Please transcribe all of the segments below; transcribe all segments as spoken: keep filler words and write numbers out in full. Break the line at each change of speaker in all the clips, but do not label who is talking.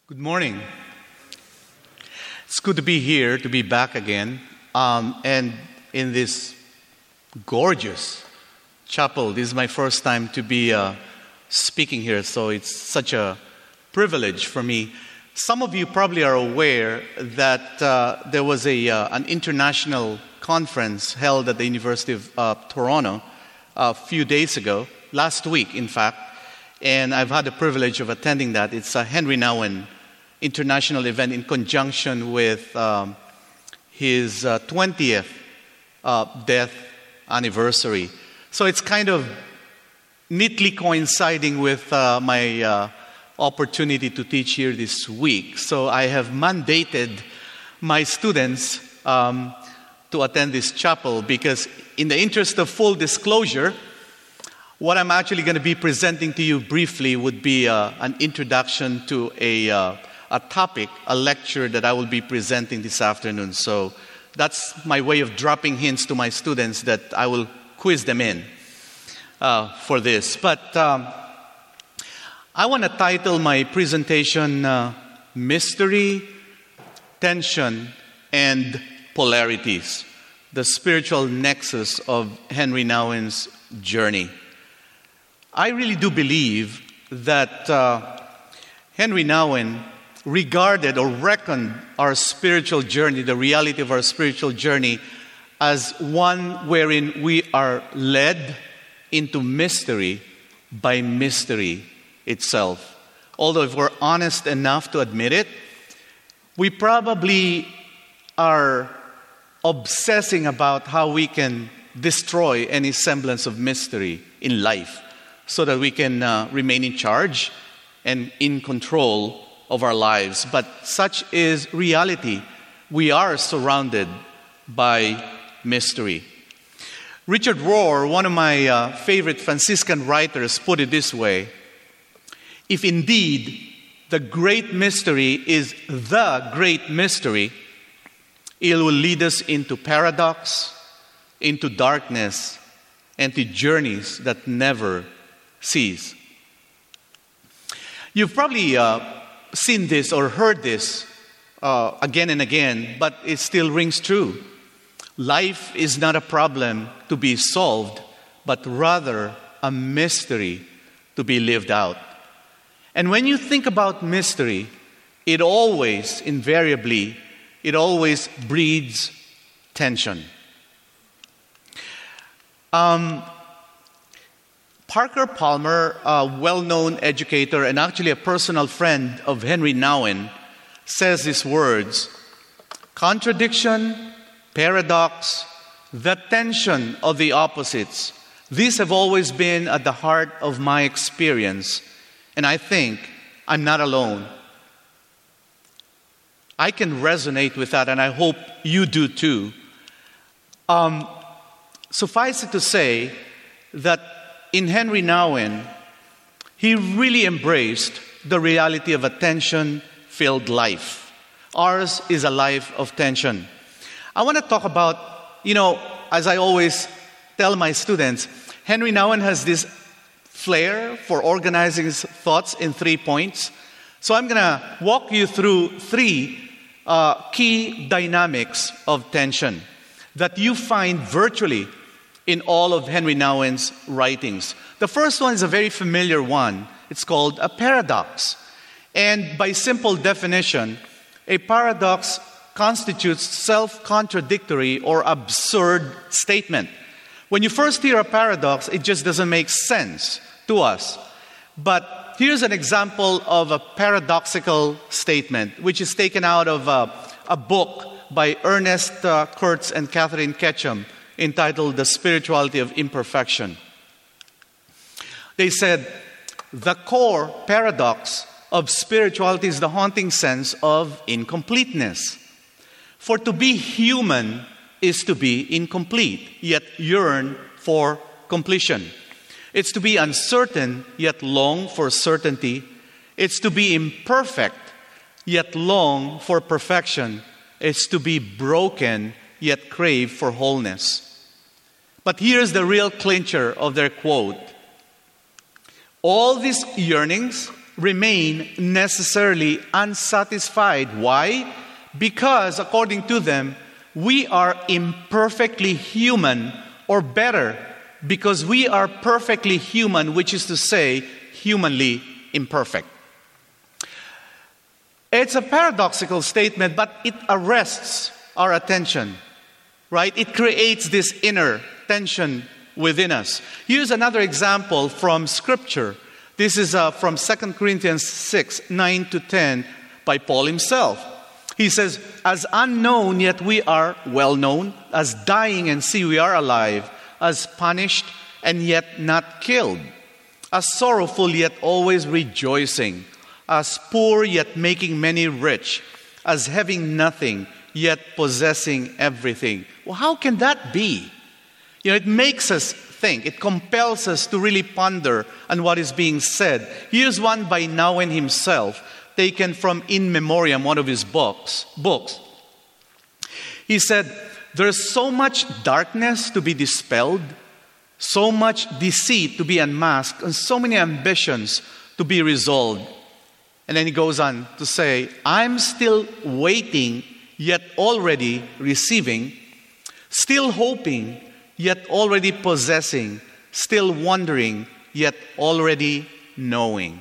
Good morning. It's good to be here, to be back again, um, and in this gorgeous chapel. This is my first time to be uh, speaking here, so it's such a privilege for me. Some of you probably are aware that uh, there was a uh, an international conference held at the University of uh, Toronto a few days ago, last week, in fact, and I've had the privilege of attending that. It's a Henry Nouwen international event in conjunction with um, his uh, twentieth uh, death anniversary. So it's kind of neatly coinciding with uh, my uh, opportunity to teach here this week. So I have mandated my students um, to attend this chapel because, in the interest of full disclosure, what I'm actually going to be presenting to you briefly would be uh, an introduction to a uh, a topic, a lecture that I will be presenting this afternoon. So that's my way of dropping hints to my students that I will quiz them in uh, for this. But um, I want to title my presentation uh, Mystery, Tension, and Polarities, the spiritual nexus of Henry Nouwen's journey. I really do believe that uh, Henry Nouwen regarded or reckoned our spiritual journey, the reality of our spiritual journey, as one wherein we are led into mystery by mystery itself. Although if we're honest enough to admit it, we probably are obsessing about how we can destroy any semblance of mystery in life so that we can uh, remain in charge and in control of our lives. But such is reality. We are surrounded by mystery. Richard Rohr, one of my uh, favorite Franciscan writers, put it this way: if indeed the great mystery is the great mystery, it will lead us into paradox, into darkness, and to journeys that never cease. You've probably uh, seen this or heard this uh, again and again, but it still rings true. Life is not a problem to be solved, but rather a mystery to be lived out. And when you think about mystery, it always, invariably, it always breeds tension. Um, Parker Palmer, a well-known educator and actually a personal friend of Henry Nouwen, says these words: contradiction, paradox, the tension of the opposites, these have always been at the heart of my experience, and I think I'm not alone. I can resonate with that, and I hope you do too. Um, suffice it to say that in Henry Nouwen, he really embraced the reality of a tension-filled life. Ours is a life of tension. I want to talk about, you know, as I always tell my students, Henry Nouwen has this flair for organizing his thoughts in three points. So I'm going to walk you through three uh, key dynamics of tension that you find virtually in all of Henry Nouwen's writings. The first one is a very familiar one. It's called a paradox. And by simple definition, a paradox constitutes self-contradictory or absurd statement. When you first hear a paradox, it just doesn't make sense to us. But here's an example of a paradoxical statement, which is taken out of a, a book by Ernest uh, Kurtz and Catherine Ketchum, entitled The Spirituality of Imperfection. They said, the core paradox of spirituality is the haunting sense of incompleteness. For to be human is to be incomplete, yet yearn for completion. It's to be uncertain, yet long for certainty. It's to be imperfect, yet long for perfection. It's to be broken, yet crave for wholeness. But here's the real clincher of their quote. All these yearnings remain necessarily unsatisfied. Why? Because, according to them, we are imperfectly human, or better, because we are perfectly human, which is to say, humanly imperfect. It's a paradoxical statement, but it arrests our attention, right? It creates this inner tension within us. Here's another example from Scripture. This is uh, from Second Corinthians six, nine to ten by Paul himself. He says, as unknown yet we are well known, as dying and see we are alive, as punished and yet not killed, as sorrowful yet always rejoicing, as poor yet making many rich, as having nothing yet possessing everything. Well, how can that be? You know, it makes us think. It compels us to really ponder on what is being said. Here's one by Nouwen himself, taken from In Memoriam, one of his books. books. He said, there's so much darkness to be dispelled, so much deceit to be unmasked, and so many ambitions to be resolved. And then he goes on to say, I'm still waiting, yet already receiving, still hoping, yet already possessing, still wondering, yet already knowing.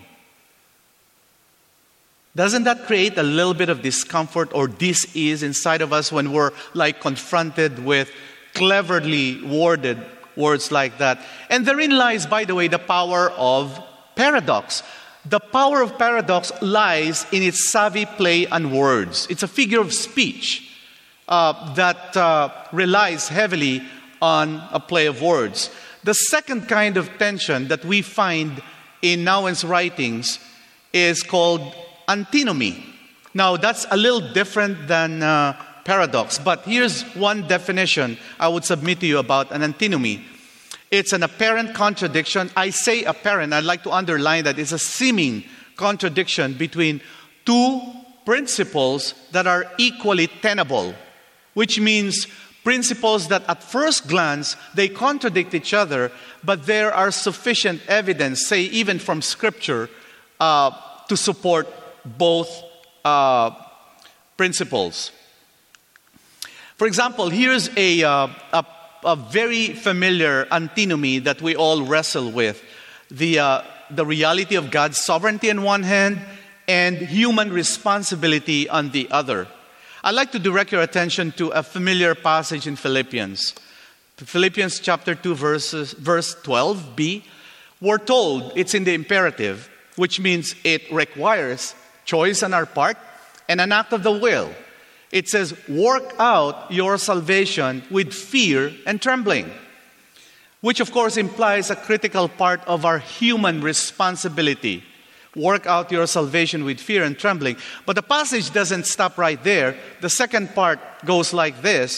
Doesn't that create a little bit of discomfort or dis-ease inside of us when we're like confronted with cleverly worded words like that? And therein lies, by the way, the power of paradox. The power of paradox lies in its savvy play on words. It's a figure of speech uh, that uh, relies heavily on a play of words. The second kind of tension that we find in Nouwen's writings is called antinomy. Now, that's a little different than uh, paradox, but here's one definition I would submit to you about an antinomy. It's an apparent contradiction. I say apparent, I'd like to underline that it's a seeming contradiction between two principles that are equally tenable, which means principles that at first glance, they contradict each other, but there are sufficient evidence, say even from Scripture, uh, to support both uh, principles. For example, here's a, uh, a, a very familiar antinomy that we all wrestle with. The, uh, the reality of God's sovereignty on one hand and human responsibility on the other. I'd like to direct your attention to a familiar passage in Philippians. Philippians chapter two, verses, verse twelve b. We're told it's in the imperative, which means it requires choice on our part and an act of the will. It says, work out your salvation with fear and trembling, which of course implies a critical part of our human responsibility. Work out your salvation with fear and trembling. But the passage doesn't stop right there. The second part goes like this.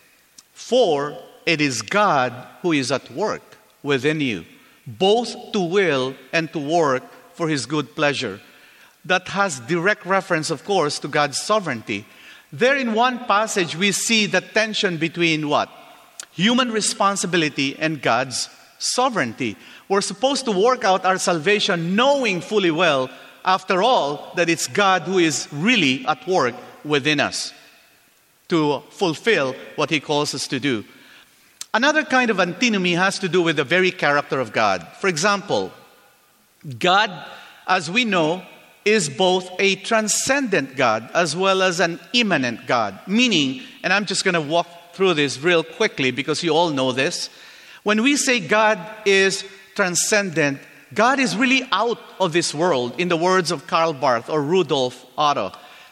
For it is God who is at work within you, both to will and to work for His good pleasure. That has direct reference, of course, to God's sovereignty. There in one passage, we see the tension between what? Human responsibility and God's sovereignty. We're supposed to work out our salvation knowing fully well, after all, that it's God who is really at work within us to fulfill what He calls us to do. Another kind of antinomy has to do with the very character of God. For example, God, as we know, is both a transcendent God as well as an immanent God. Meaning, and I'm just going to walk through this real quickly because you all know this. When we say God is transcendent, God is really out of this world, in the words of Karl Barth or Rudolf Otto.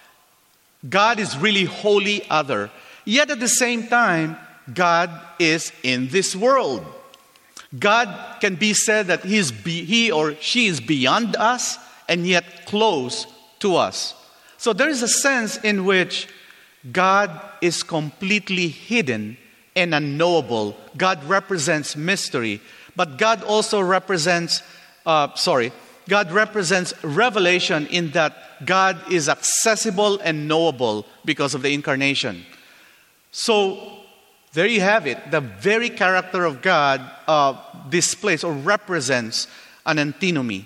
God is really wholly other. Yet at the same time, God is in this world. God can be said that he, is be, he or she is beyond us and yet close to us. So there is a sense in which God is completely hidden and unknowable. God represents mystery, but God also represents, uh, sorry, God represents revelation in that God is accessible and knowable because of the incarnation. So there you have it. The very character of God uh, displays or represents an antinomy.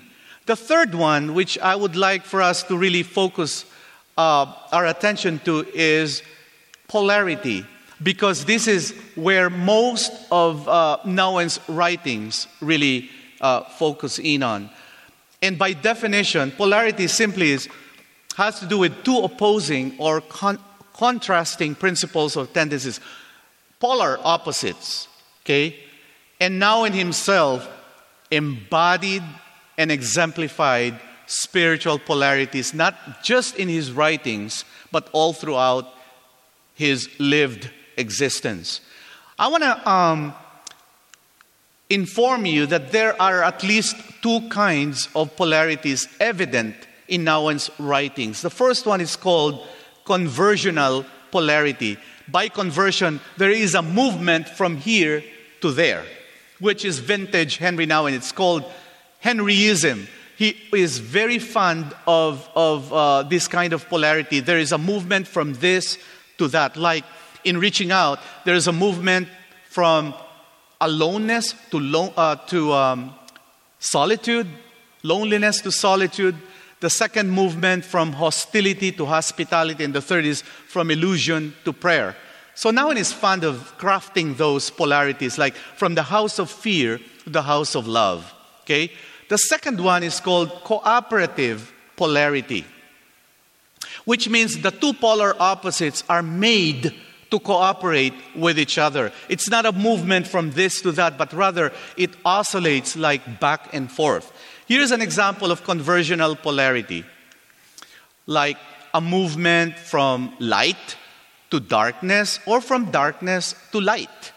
The third one, which I would like for us to really focus uh, our attention to, is polarity, because this is where most of uh, Nouwen's writings really uh, focus in on. And by definition, polarity simply is, has to do with two opposing or con- contrasting principles or tendencies, polar opposites, okay? And Nouwen himself embodied and exemplified spiritual polarities, not just in his writings, but all throughout his lived existence. I want to um, inform you that there are at least two kinds of polarities evident in Nouwen's writings. The first one is called conversional polarity. By conversion, there is a movement from here to there, which is vintage Henry Nouwen. It's called Henryism. He is very fond of, of uh, this kind of polarity. There is a movement from this to that. Like in Reaching Out, there is a movement from aloneness to, lo- uh, to um, solitude, loneliness to solitude. The second movement from hostility to hospitality. And the third is from illusion to prayer. So Nouwen is fond of crafting those polarities, like from the house of fear to the house of love. Okay? The second one is called cooperative polarity, which means the two polar opposites are made to cooperate with each other. It's not a movement from this to that, but rather it oscillates like back and forth. Here's an example of conversional polarity, like a movement from light to darkness or from darkness to light.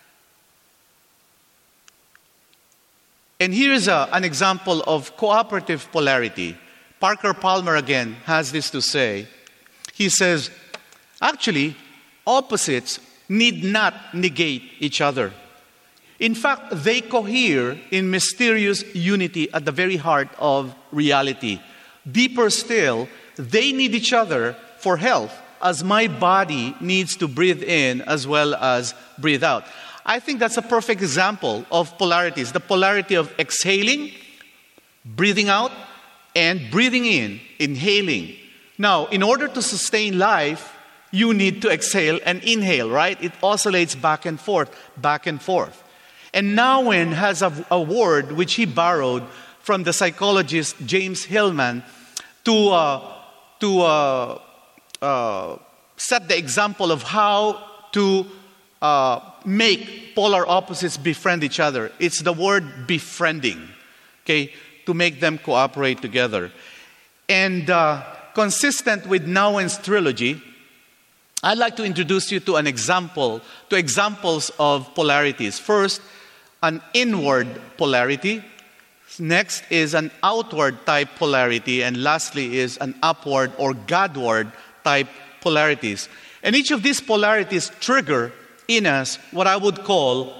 And here's a, an example of cooperative polarity. Parker Palmer again has this to say. He says, actually, opposites need not negate each other. In fact, they cohere in mysterious unity at the very heart of reality. Deeper still, they need each other for health, as my body needs to breathe in as well as breathe out. I think that's a perfect example of polarities. The polarity of exhaling, breathing out, and breathing in, inhaling. Now, in order to sustain life, you need to exhale and inhale, right? It oscillates back and forth, back and forth. And Nouwen has a, a word which he borrowed from the psychologist James Hillman to, uh, to uh, uh, set the example of how to uh, make polar opposites befriend each other. It's the word befriending, okay, to make them cooperate together. And uh, consistent with Nouwen's trilogy, I'd like to introduce you to an example, to examples of polarities. First, an inward polarity. Next is an outward type polarity. And lastly is an upward or Godward type polarities. And each of these polarities trigger in us what I would call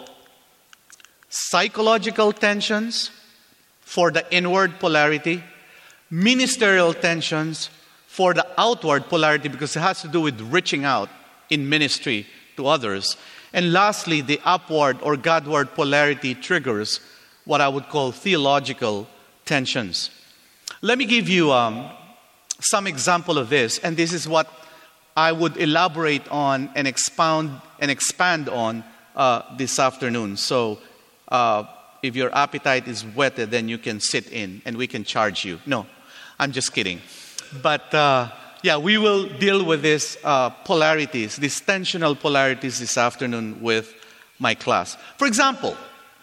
psychological tensions for the inward polarity, ministerial tensions for the outward polarity, because it has to do with reaching out in ministry to others. And lastly, the upward or Godward polarity triggers what I would call theological tensions. Let me give you um, some example of this, and this is what I would elaborate on and expound and expand on uh, this afternoon. So uh, if your appetite is whetted, then you can sit in and we can charge you. No, I'm just kidding. But uh, yeah, we will deal with these uh, polarities, these tensional polarities this afternoon with my class. For example,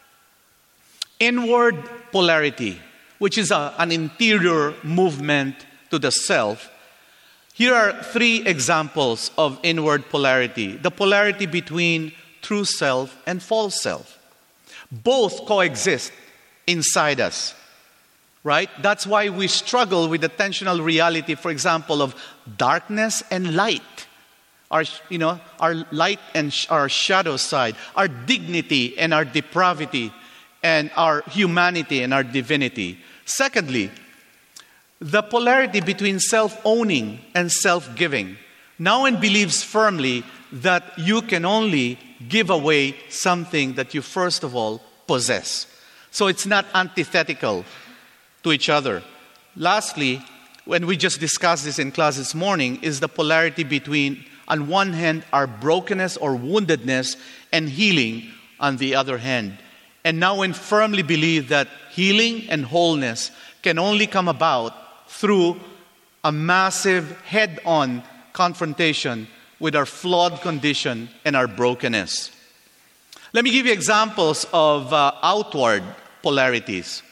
inward polarity, which is a, an interior movement to the self. Here are three examples of inward polarity. The polarity between true self and false self. Both coexist inside us, right? That's why we struggle with the tensional reality, for example, of darkness and light. Our, you know, our light and sh- our shadow side, our dignity and our depravity, and our humanity and our divinity. Secondly, the polarity between self-owning and self-giving. Nouwen believes firmly that you can only give away something that you first of all possess. So it's not antithetical. to each other. Lastly, when we just discussed this in class this morning, is the polarity between, on one hand, our brokenness or woundedness and healing on the other hand. And now we firmly believe that healing and wholeness can only come about through a massive head-on confrontation with our flawed condition and our brokenness. Let me give you examples of uh, outward polarities,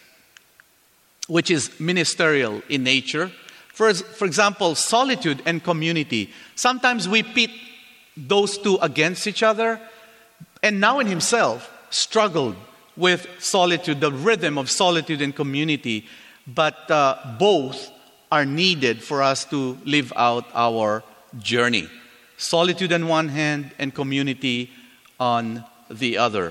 which is ministerial in nature. For, for example, solitude and community. Sometimes we pit those two against each other, and Nouwen himself struggled with solitude, the rhythm of solitude and community, but uh, both are needed for us to live out our journey. Solitude on one hand and community on the other.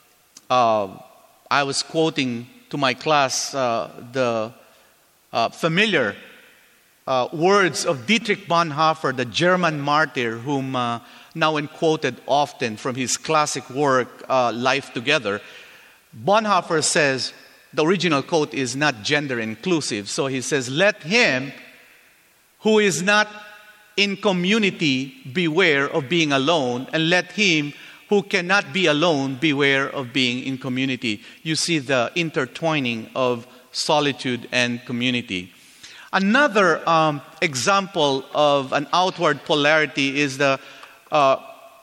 Uh, I was quoting to my class uh, the uh, familiar uh, words of Dietrich Bonhoeffer, the German martyr, whom uh, Nouwen quoted often from his classic work, uh, Life Together. Bonhoeffer says, the original quote is not gender inclusive, so he says, let him who is not in community beware of being alone, and let him who cannot be alone beware of being in community. You see the intertwining of solitude and community. Another um, example of an outward polarity is the uh,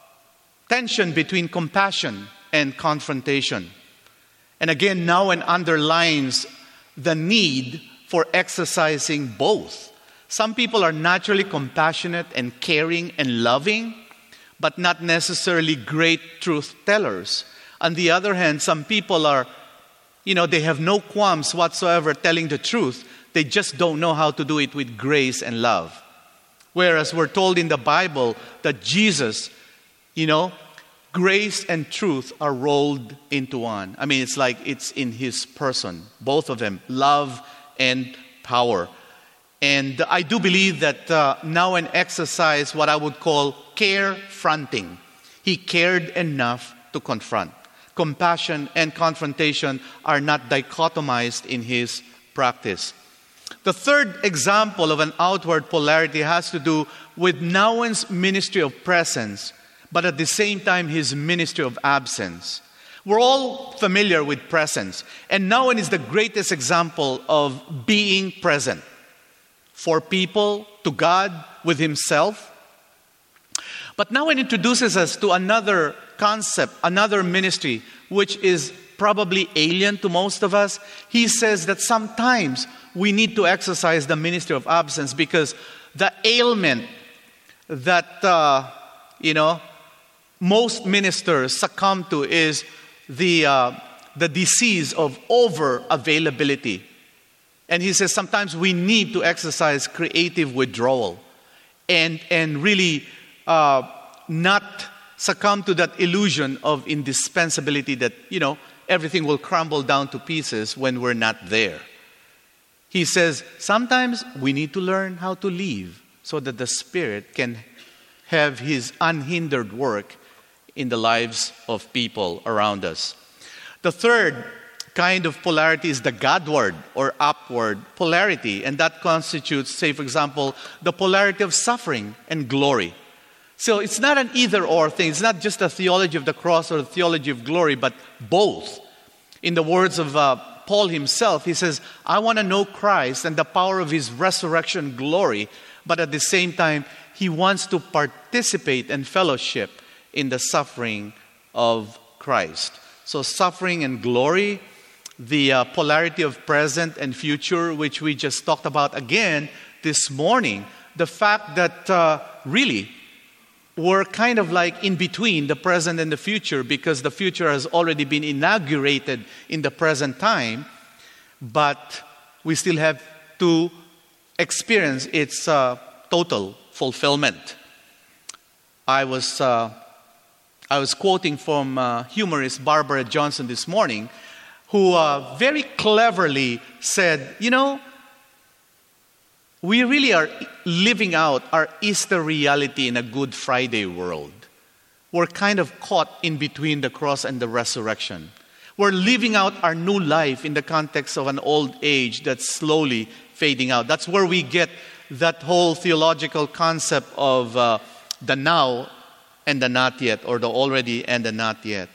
tension between compassion and confrontation. And again, Nouwen underlines the need for exercising both. Some people are naturally compassionate and caring and loving, but not necessarily great truth tellers. On the other hand, some people are, you know, they have no qualms whatsoever telling the truth. They just don't know how to do it with grace and love. Whereas we're told in the Bible that Jesus, you know, grace and truth are rolled into one. I mean, it's like it's in his person, both of them, love and power. And I do believe that uh, Nouwen exercised what I would call care-fronting. He cared enough to confront. Compassion and confrontation are not dichotomized in his practice. The third example of an outward polarity has to do with Nouwen's ministry of presence, but at the same time his ministry of absence. We're all familiar with presence, and Nouwen is the greatest example of being present for people, to God, with himself. But Nouwen introduces us to another concept, another ministry, which is probably alien to most of us. He says that sometimes we need to exercise the ministry of absence because the ailment that, uh, you know, most ministers succumb to is the, uh, the disease of over-availability. And he says sometimes we need to exercise creative withdrawal and, and really uh, not succumb to that illusion of indispensability that, you know, everything will crumble down to pieces when we're not there. He says sometimes we need to learn how to leave so that the Spirit can have his unhindered work in the lives of people around us. The third kind of polarity is the Godward or upward polarity, and that constitutes, say for example, the polarity of suffering and glory. So it's not an either-or thing. It's not just a theology of the cross or a theology of glory, but both. In the words of uh, Paul himself, he says, I want to know Christ and the power of his resurrection glory, but at the same time, he wants to participate and fellowship in the suffering of Christ. So suffering and glory, the uh, polarity of present and future, which we just talked about again this morning, the fact that uh, really we're kind of like in between the present and the future because the future has already been inaugurated in the present time, but we still have to experience its uh, total fulfillment. I was uh, I was quoting from uh, humorist Barbara Johnson this morning, who uh, very cleverly said, you know, we really are living out our Easter reality in a Good Friday world. We're kind of caught in between the cross and the resurrection. We're living out our new life in the context of an old age that's slowly fading out. That's where we get that whole theological concept of uh, the now and the not yet, or the already and the not yet.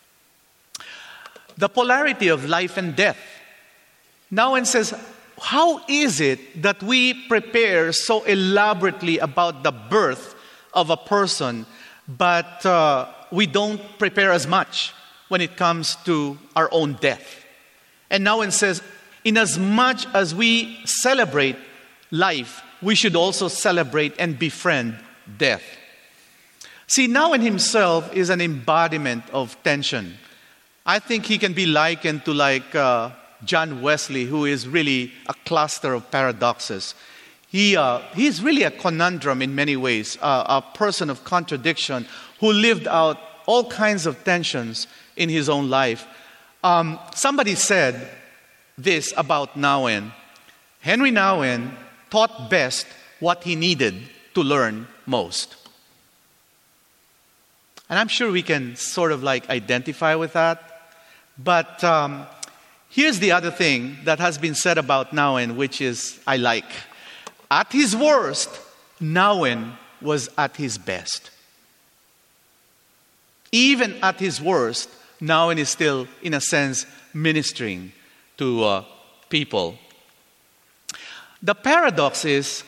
The polarity of life and death. Nouwen says, how is it that we prepare so elaborately about the birth of a person, but uh, we don't prepare as much when it comes to our own death? And Nouwen says, in as much as we celebrate life, we should also celebrate and befriend death. See, Nouwen himself is an embodiment of tension. I think he can be likened to like uh, John Wesley, who is really a cluster of paradoxes. He uh, he is really a conundrum in many ways, uh, a person of contradiction who lived out all kinds of tensions in his own life. Um, somebody said this about Nouwen. Henry Nouwen taught best what he needed to learn most. And I'm sure we can sort of like identify with that. But um, here's the other thing that has been said about Nouwen, which is I like. At his worst, Nouwen was at his best. Even at his worst, Nouwen is still, in a sense, ministering to uh, people. The paradox is,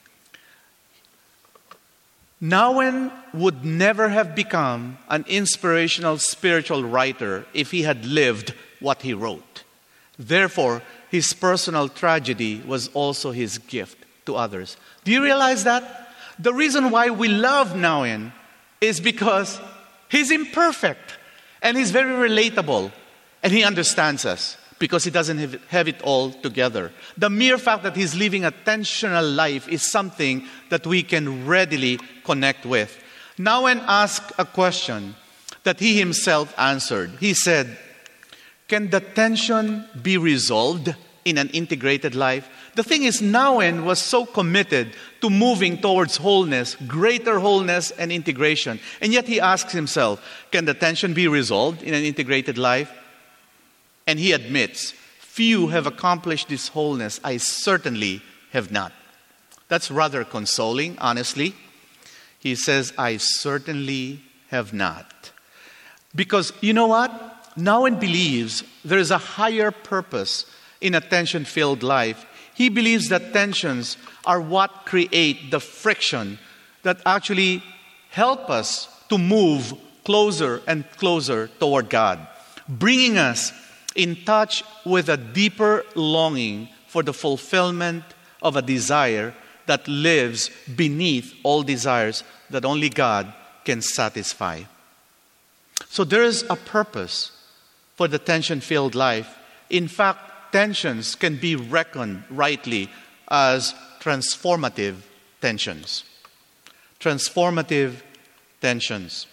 Nouwen would never have become an inspirational spiritual writer if he had lived what he wrote. Therefore, his personal tragedy was also his gift to others. Do you realize that? The reason why we love Nouwen is because he's imperfect and he's very relatable and he understands us because he doesn't have, have it all together. The mere fact that he's living a tensional life is something that we can readily connect with. Nouwen asked a question that he himself answered. He said, can the tension be resolved in an integrated life? The thing is, Nouwen was so committed to moving towards wholeness, greater wholeness and integration. And yet he asks himself, can the tension be resolved in an integrated life? And he admits, few have accomplished this wholeness. I certainly have not. That's rather consoling, honestly. He says, I certainly have not. Because you know what? Nouwen believes there is a higher purpose in a tension-filled life. He believes that tensions are what create the friction that actually help us to move closer and closer toward God, bringing us in touch with a deeper longing for the fulfillment of a desire that lives beneath all desires that only God can satisfy. So there is a purpose for the tension-filled life. In fact, tensions can be reckoned rightly as transformative tensions. Transformative tensions.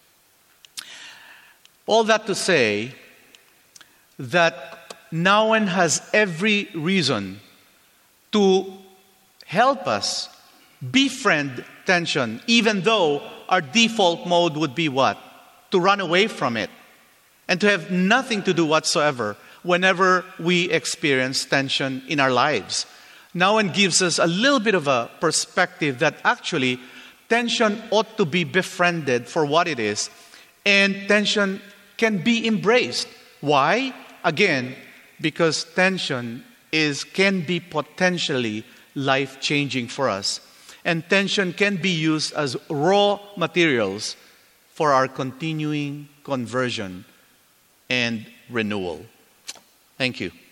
All that to say that Nouwen has every reason to help us befriend tension, even though our default mode would be what? To run away from it and to have nothing to do whatsoever whenever we experience tension in our lives. Nouwen gives us a little bit of a perspective that actually tension ought to be befriended for what it is, and tension can be embraced. Why? Again, because tension is can be potentially life-changing for us. And tension can be used as raw materials for our continuing conversion and renewal. Thank you.